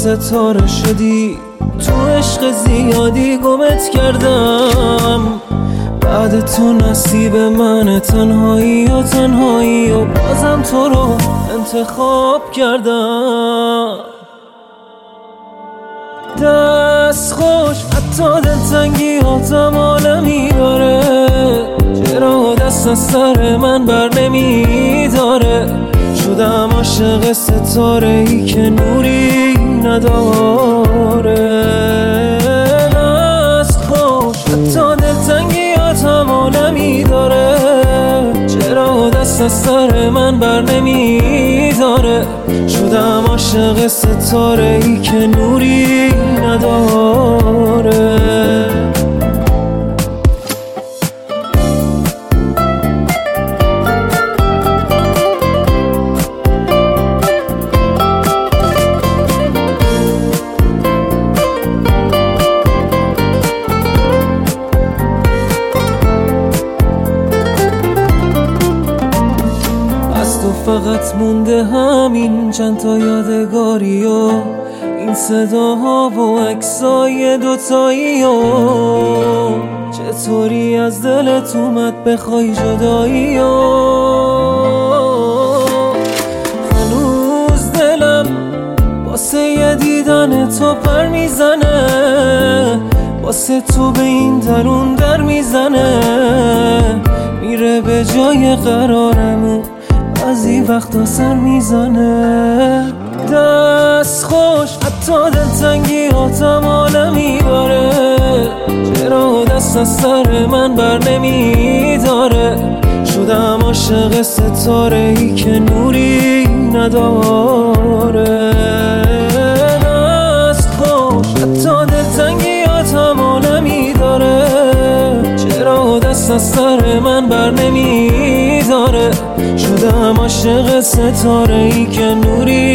ستاره شدی، تو عشق زیادی گمت کردم. بعد تو نصیب من تنهایی و بازم تو رو انتخاب کردم. دست خوش حتی دلتنگی هاتم عالمی داره، چرا دست از سر من بر نمی داره. شدم عاشق ستاره ای که نوری نداره. دست خوش حتی دلتنگی هاتم عالمی داره، چرا دست از سر من بر نمی داره. شدم عاشق ستاره ای که نوری نداره. تو فقط مونده همین چند تا یادگاری و این صداها و عکسای دوتایی و چطوری از دلت اومد بخوای جدایی و هنوز دلم واسه یه دیدن تو پر میزنه، واسه تو به این درون در میزنه. میره به جای قرارمون از این وقتا سر میزنه. دست خوش حتی دلتنگی هاتم عالمی داره، چرا دست از سر من بر نمی داره. شدم عاشق ستاره ای که نوری نداره. دست خوش حتی دلتنگی هاتم عالمی داره، چرا دست از سر من بر نمی داره. شدم عاشق ستاره ای که نوری